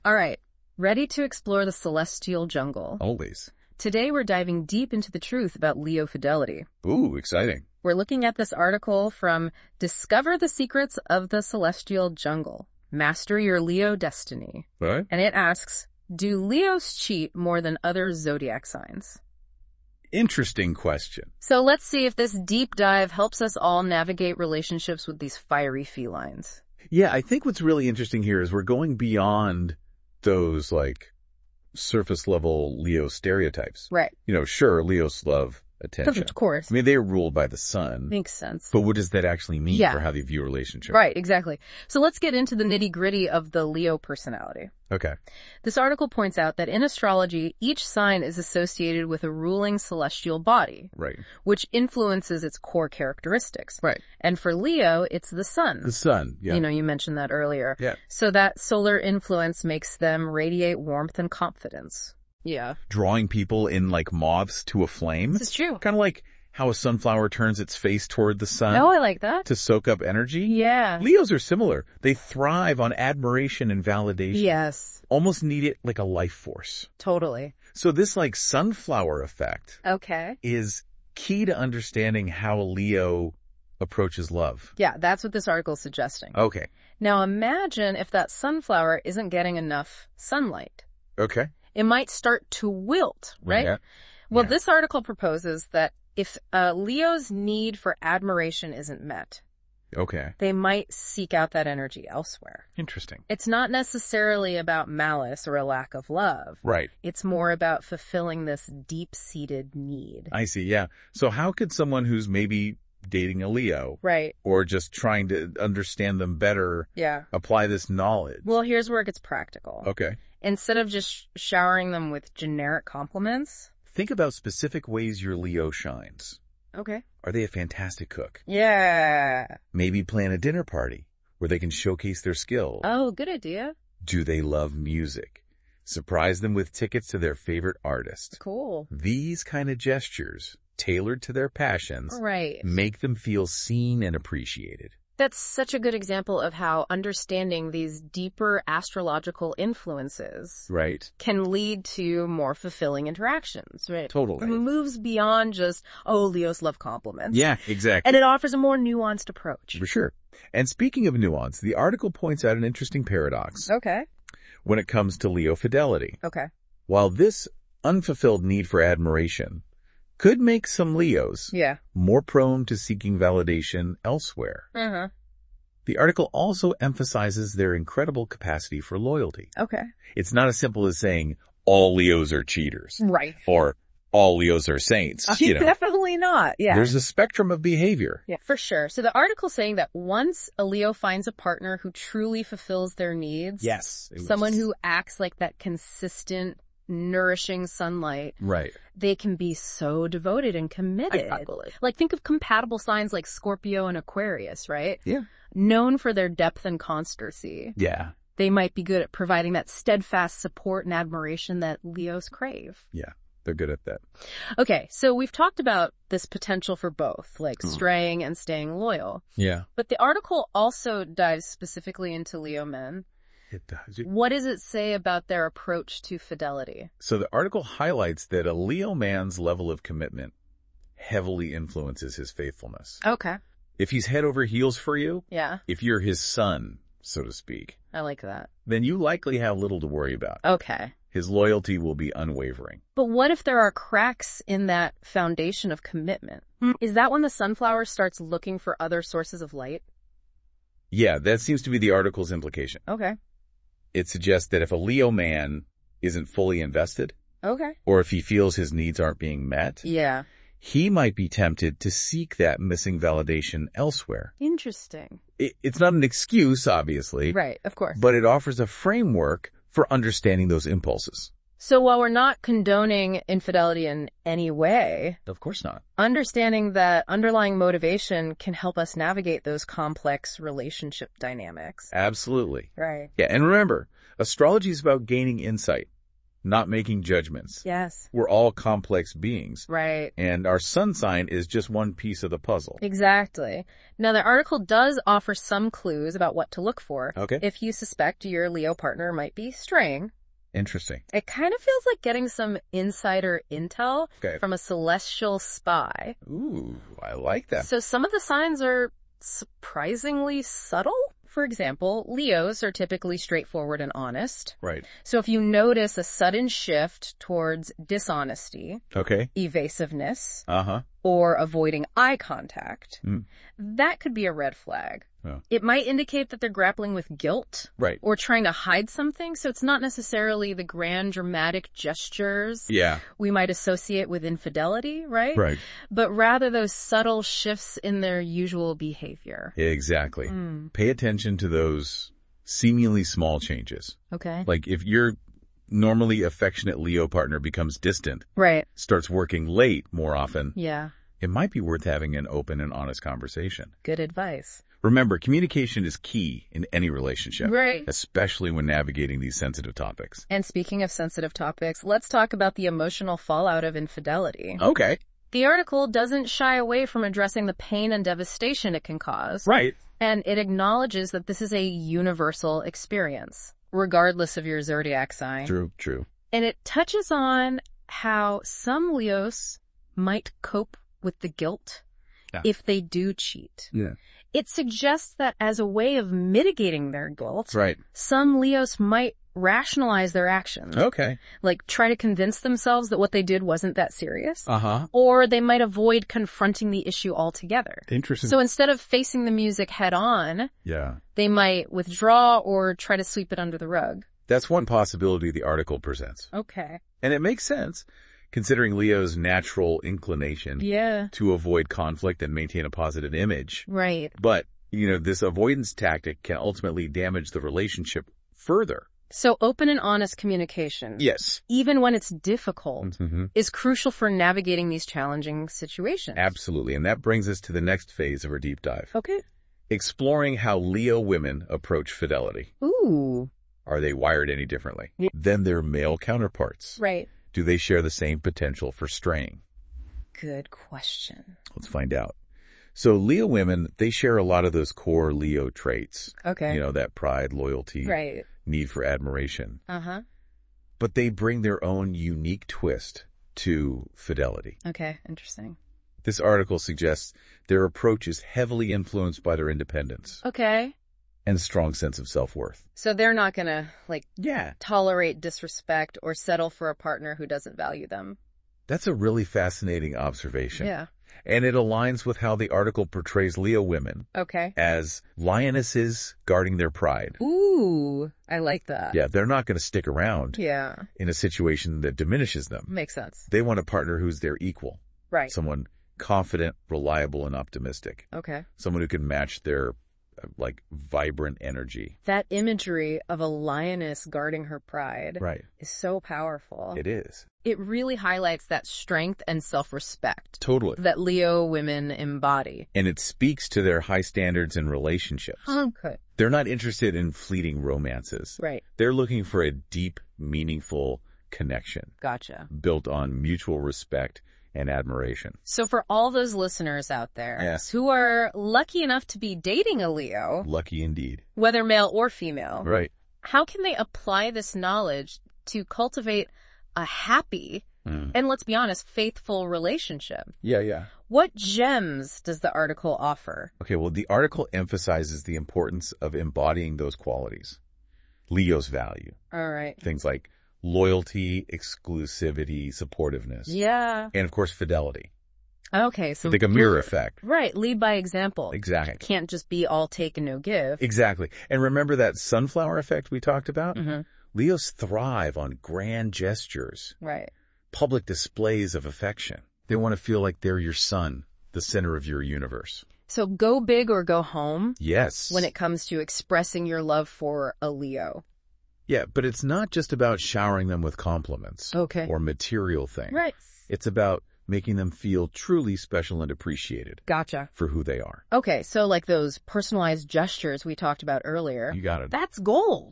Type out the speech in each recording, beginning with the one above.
All right, ready to explore the celestial jungle? Always. Today we're diving deep into the truth about Leo fidelity. Ooh, exciting. We're looking at this article from Discover the Secrets of the Celestial Jungle. Master Your Leo Destiny. What? And it asks, do Leos cheat more than other zodiac signs? Interesting question. So let's see if this deep dive helps us all navigate relationships with these fiery felines. Yeah, I think what's really interesting here is we're going beyond those, surface level Leo stereotypes. Right. Sure, Leos love attention. Of course. I mean, they're ruled by the sun. Makes sense. But what does that actually mean Yeah. for how they view a relationship? Right, exactly. So let's get into the nitty-gritty of the Leo personality. Okay. This article points out that in astrology, each sign is associated with a ruling celestial body, Right. which influences its core characteristics. Right. And for Leo, it's the sun. The sun, yeah. You mentioned that earlier. Yeah. So that solar influence makes them radiate warmth and confidence. Yeah. Drawing people in like moths to a flame. This is true. Kind of like how a sunflower turns its face toward the sun Oh, I like that. to soak up energy. Yeah. Leos are similar. They thrive on admiration and validation. Yes, Almost need it like a life force. totally. So this sunflower effect Okay. is key to understanding how a Leo approaches love. Yeah, that's what this article is suggesting. Okay. Now imagine if that sunflower isn't getting enough sunlight. Okay. It might start to wilt, right? Yeah. Well, Yeah. this article proposes that if Leo's need for admiration isn't met, Okay. they might seek out that energy elsewhere. Interesting. It's not necessarily about malice or a lack of love. Right. It's more about fulfilling this deep-seated need. I see. Yeah. So how could someone who's maybe dating a Leo Right. or just trying to understand them better Yeah. apply this knowledge? Well, here's where it gets practical. Okay. Instead of just showering them with generic compliments. Think about specific ways your Leo shines. Okay. Are they a fantastic cook? Yeah. Maybe plan a dinner party where they can showcase their skills. Oh, good idea. Do they love music? Surprise them with tickets to their favorite artist. Cool. These kind of gestures, tailored to their passions, Right. make them feel seen and appreciated. That's such a good example of how understanding these deeper astrological influences Right. can lead to more fulfilling interactions, right? Totally. It moves beyond just, oh, Leos love compliments. Yeah, exactly. And it offers a more nuanced approach. For sure. And speaking of nuance, the article points out an interesting paradox Okay. when it comes to Leo fidelity. Okay. While this unfulfilled need for admiration could make some Leos Yeah. more prone to seeking validation elsewhere, Uh-huh. the article also emphasizes their incredible capacity for loyalty. Okay. It's not as simple as saying all Leos are cheaters Right. or all Leos are saints. Definitely not. Yeah. There's a spectrum of behavior. Yeah, for sure. So the article's saying that once a Leo finds a partner who truly fulfills their needs, Yes. someone who acts like that consistent, nourishing sunlight, Right. they can be so devoted and committed. Like, think of compatible signs like Scorpio and Aquarius, right? Yeah. Known for their depth and constancy. Yeah. They might be good at providing that steadfast support and admiration that Leos crave. Yeah. They're good at that. Okay, so we've talked about this potential for both, like straying and staying loyal. Yeah. But the article also dives specifically into Leo men. It does. What does it say about their approach to fidelity? So the article highlights that a Leo man's level of commitment heavily influences his faithfulness. Okay. If he's head over heels for you, Yeah, if you're his son, so to speak, I like that. then you likely have little to worry about. Okay. His loyalty will be unwavering. But what if there are cracks in that foundation of commitment? Is that when the sunflower starts looking for other sources of light? Yeah, that seems to be the article's implication. Okay. It suggests that if a Leo man isn't fully invested, Okay. or if he feels his needs aren't being met, Yeah. he might be tempted to seek that missing validation elsewhere. Interesting. It's not an excuse, obviously, Right, of course. but it offers a framework for understanding those impulses. So while we're not condoning infidelity in any way, Of course not. understanding that underlying motivation can help us navigate those complex relationship dynamics. Absolutely. Right. Yeah, and remember, astrology is about gaining insight, not making judgments. Yes. We're all complex beings. Right. And our sun sign is just one piece of the puzzle. Exactly. Now, the article does offer some clues about what to look for. Okay. If you suspect your Leo partner might be straying. Interesting. It kind of feels like getting some insider intel Okay. from a celestial spy. Ooh, I like that. So some of the signs are surprisingly subtle. For example, Leos are typically straightforward and honest. Right. So if you notice a sudden shift towards dishonesty, Okay. evasiveness, Uh-huh. or avoiding eye contact, Mm. that could be a red flag. Oh. It might indicate that they're grappling with guilt Right. or trying to hide something, so it's not necessarily the grand dramatic gestures Yeah. we might associate with infidelity, right? Right. But rather those subtle shifts in their usual behavior. Exactly. Mm. Pay attention to those seemingly small changes. Okay. Like if your normally affectionate Leo partner becomes distant, Right. starts working late more often, Yeah. it might be worth having an open and honest conversation. Good advice. Remember, communication is key in any relationship, Right. especially when navigating these sensitive topics. And speaking of sensitive topics, let's talk about the emotional fallout of infidelity. Okay. The article doesn't shy away from addressing the pain and devastation it can cause. Right. And it acknowledges that this is a universal experience, regardless of your zodiac sign. True. And it touches on how some Leos might cope with the guilt if they do cheat. Yeah. It suggests that as a way of mitigating their guilt, Right. some Leos might rationalize their actions. Okay. Like try to convince themselves that what they did wasn't that serious. Uh-huh. Or they might avoid confronting the issue altogether. Interesting. So instead of facing the music head on, Yeah. they might withdraw or try to sweep it under the rug. That's one possibility the article presents. Okay. And it makes sense, considering Leo's natural inclination Yeah. to avoid conflict and maintain a positive image. Right. But, this avoidance tactic can ultimately damage the relationship further. So open and honest communication, Yes. even when it's difficult, Mm-hmm. is crucial for navigating these challenging situations. Absolutely. And that brings us to the next phase of our deep dive. Okay. Exploring how Leo women approach fidelity. Ooh. Are they wired any differently Yeah. than their male counterparts? Right. Do they share the same potential for straying? Good question. Let's find out. So Leo women, they share a lot of those core Leo traits. Okay. That pride, loyalty, Right. need for admiration. Uh-huh. But they bring their own unique twist to fidelity. Okay. Interesting. This article suggests their approach is heavily influenced by their independence Okay. and strong sense of self-worth. So they're not gonna, Yeah. tolerate disrespect or settle for a partner who doesn't value them. That's a really fascinating observation. Yeah. And it aligns with how the article portrays Leo women Okay. as lionesses guarding their pride. Ooh. I like that. Yeah, they're not going to stick around Yeah. in a situation that diminishes them. Makes sense. They want a partner who's their equal. Right. Someone confident, reliable, and optimistic. Okay. Someone who can match their, vibrant energy. That imagery of a lioness guarding her pride Right. is so powerful. It is. It really highlights that strength and self-respect Totally. that Leo women embody. And it speaks to their high standards in relationships. Okay. They're not interested in fleeting romances. Right. They're looking for a deep, meaningful connection Gotcha. built on mutual respect and admiration. So for all those listeners out there Yes. who are lucky enough to be dating a Leo, Lucky indeed. whether male or female, Right. how can they apply this knowledge to cultivate a happy and, let's be honest, faithful relationship? Yeah. What gems does the article offer? Okay, well, the article emphasizes the importance of embodying those qualities. Leo's value. All right. Things like loyalty, exclusivity, supportiveness. Yeah. And, of course, fidelity. Okay. So Like a mirror effect. Right. Lead by example. Exactly. Can't just be all take and no give. Exactly. And remember that sunflower effect we talked about? Mm-hmm. Leos thrive on grand gestures, Right. public displays of affection. They want to feel like they're your sun, the center of your universe. So go big or go home Yes. when it comes to expressing your love for a Leo. Yeah, but it's not just about showering them with compliments. Okay. Or material things. Right. It's about making them feel truly special and appreciated Gotcha. for who they are. Okay. So like those personalized gestures we talked about earlier, You got it. that's gold.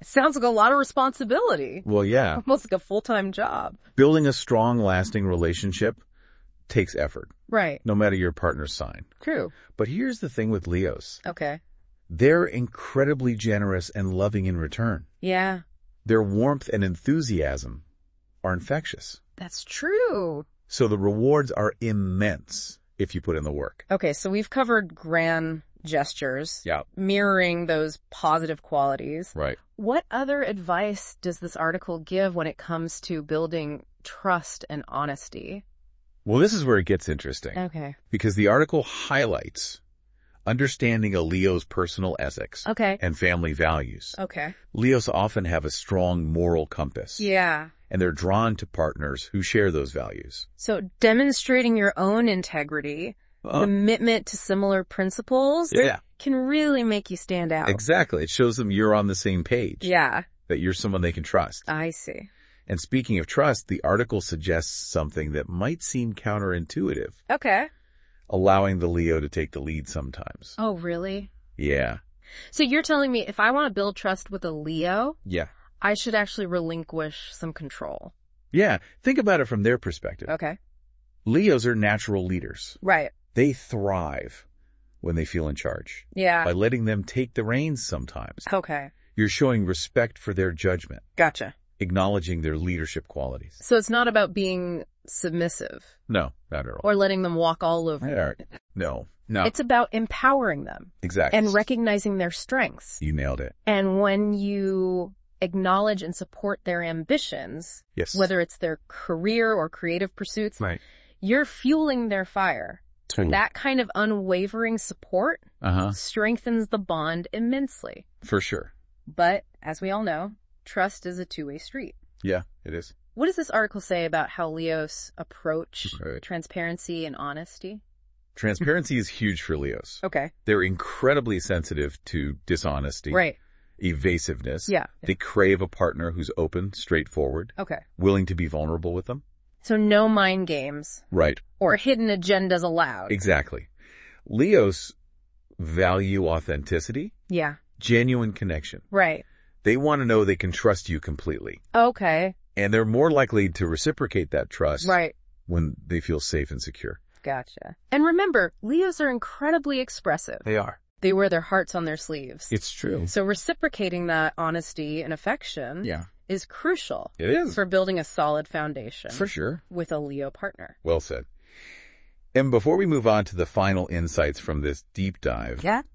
It sounds like a lot of responsibility. Well, yeah. Almost like a full-time job. Building a strong, lasting relationship takes effort, Right. no matter your partner's sign. True. But here's the thing with Leos. Okay. They're incredibly generous and loving in return. Yeah. Their warmth and enthusiasm are infectious. That's true. So the rewards are immense if you put in the work. Okay, so we've covered grand gestures. Yeah. Mirroring those positive qualities. Right. What other advice does this article give when it comes to building trust and honesty? Well, this is where it gets interesting. Okay. Because the article highlights understanding a Leo's personal ethics Okay. and family values. Okay. Leos often have a strong moral compass. Yeah. And they're drawn to partners who share those values. So demonstrating your own integrity, commitment to similar principles Yeah. can really make you stand out. Exactly. It shows them you're on the same page. Yeah. That you're someone they can trust. I see. And speaking of trust, the article suggests something that might seem counterintuitive, Okay. allowing the Leo to take the lead sometimes. Oh, really? Yeah. So you're telling me if I want to build trust with a Leo, Yeah. I should actually relinquish some control. Yeah. Think about it from their perspective. Okay. Leos are natural leaders. Right. They thrive when they feel in charge. Yeah. By letting them take the reins sometimes. Okay. You're showing respect for their judgment, Gotcha. acknowledging their leadership qualities. So it's not about being submissive No, not at all. or letting them walk all over you. No. It's about empowering them Exactly. and recognizing their strengths. You nailed it. And when you acknowledge and support their ambitions, Yes. whether it's their career or creative pursuits, Right. you're fueling their fire. That kind of unwavering support Uh-huh. strengthens the bond immensely. For sure. But, as we all know, trust is a two-way street. Yeah, it is. What does this article say about how Leos approach Right. transparency and honesty? Transparency is huge for Leos. Okay. They're incredibly sensitive to dishonesty, Right. evasiveness. Yeah. They crave a partner who's open, straightforward, Okay. willing to be vulnerable with them. So no mind games Right. or hidden agendas allowed. Exactly. Leos value authenticity, Yeah. genuine connection. Right. They want to know they can trust you completely. Okay. And they're more likely to reciprocate that trust Right. when they feel safe and secure. Gotcha. And remember, Leos are incredibly expressive. They are. They wear their hearts on their sleeves. It's true. So reciprocating that honesty and affection Yeah. is crucial It is. for building a solid foundation For sure. with a Leo partner. Well said. And before we move on to the final insights from this deep dive, Yeah.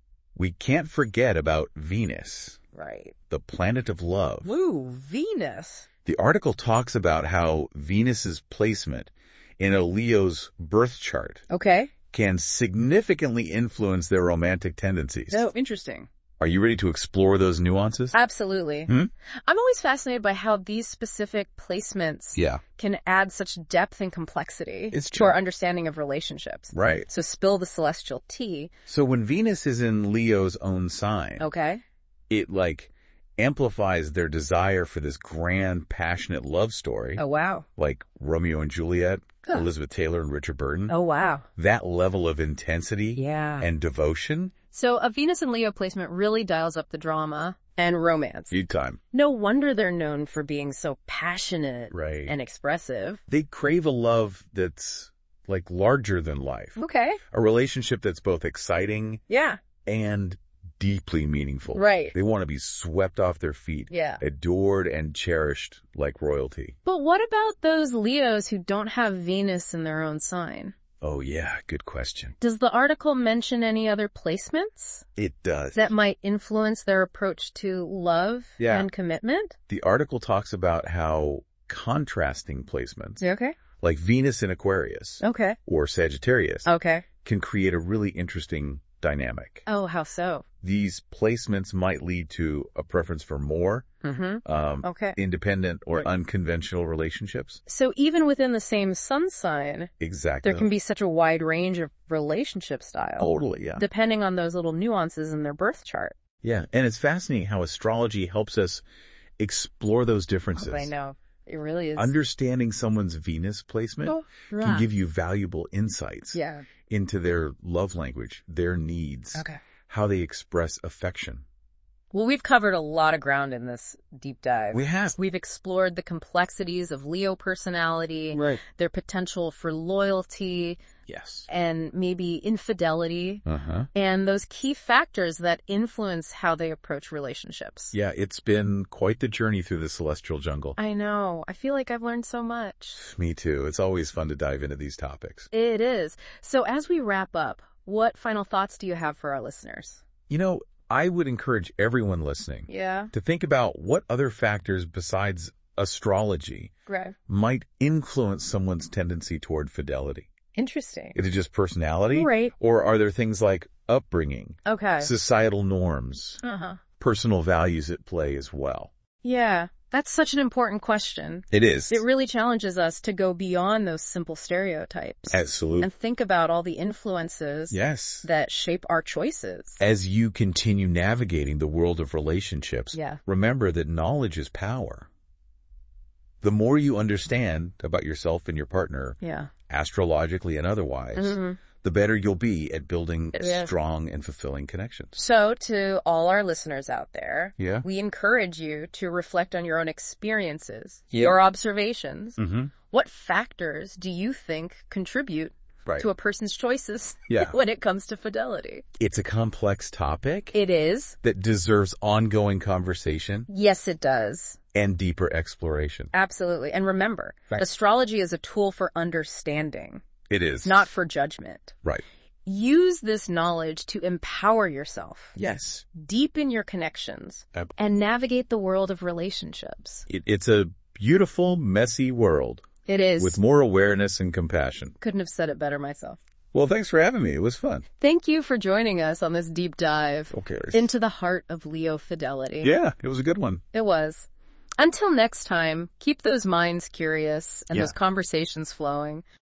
we can't forget about Venus, Right. the planet of love. Woo, Venus. The article talks about how Venus's placement in a Leo's birth chart Okay. can significantly influence their romantic tendencies. Oh, interesting. Are you ready to explore those nuances? Absolutely. I'm always fascinated by how these specific placements Yeah. can add such depth and complexity It's to true. our understanding of relationships. Right. So spill the celestial tea. So when Venus is in Leo's own sign, Okay. it amplifies their desire for this grand, passionate love story, Oh, wow. like Romeo and Juliet, Huh. Elizabeth Taylor and Richard Burton. Oh, wow. That level of intensity Yeah. and devotion, So a Venus and Leo placement really dials up the drama and romance. big time. No wonder they're known for being so passionate Right. and expressive. They crave a love that's larger than life. Okay. A relationship that's both exciting Yeah. and deeply meaningful. Right. They want to be swept off their feet, Yeah. adored and cherished like royalty. But what about those Leos who don't have Venus in their own sign? Oh yeah, good question. Does the article mention any other placements It does. that might influence their approach to love Yeah. and commitment? The article talks about how contrasting placements, Okay. like Venus in Aquarius Okay. or Sagittarius, Okay. can create a really interesting dynamic. Oh, how so? These placements might lead to a preference for more Okay. independent or Right. unconventional relationships. So even within the same sun sign, Exactly. there can be such a wide range of relationship styles. Totally, yeah. Depending on those little nuances in their birth chart. Yeah, and it's fascinating how astrology helps us explore those differences. Oh, I know. It really is. Understanding someone's Venus placement Oh, can right. give you valuable insights Yeah. into their love language, their needs, Okay. how they express affection. Well, we've covered a lot of ground in this deep dive. We have. We've explored the complexities of Leo personality, Right. their potential for loyalty, Yes. and maybe infidelity, Uh-huh. and those key factors that influence how they approach relationships. Yeah, it's been quite the journey through the celestial jungle. I know. I feel like I've learned so much. Me too. It's always fun to dive into these topics. It is. So as we wrap up, what final thoughts do you have for our listeners? I would encourage everyone listening Yeah. to think about what other factors besides astrology Right. might influence someone's tendency toward fidelity. Interesting. Is it just personality? Right. Or are there things like upbringing, Okay. societal norms, Uh-huh. personal values at play as well? Yeah. That's such an important question. It is. It really challenges us to go beyond those simple stereotypes. Absolutely. And think about all the influences Yes. that shape our choices. As you continue navigating the world of relationships, Yeah. remember that knowledge is power. The more you understand about yourself and your partner, Yeah. astrologically and otherwise, Mm-hmm. the better you'll be at building Yeah. strong and fulfilling connections. So to all our listeners out there, Yeah. we encourage you to reflect on your own experiences, Yeah. your observations. Mm-hmm. What factors do you think contribute Right. to a person's choices Yeah. when it comes to fidelity? It's a complex topic It is. that deserves ongoing conversation Yes, it does. and deeper exploration. Absolutely. And remember, Right. astrology is a tool for understanding, It is. not for judgment. Right. Use this knowledge to empower yourself, Yes. deepen your connections, Ab- and navigate the world of relationships. It's a beautiful, messy world It is. with more awareness and compassion. Couldn't have said it better myself. Well, thanks for having me. It was fun. Thank you for joining us on this deep dive Okay. into the heart of Leo fidelity. Yeah, it was a good one. It was. Until next time, keep those minds curious and Yeah. those conversations flowing.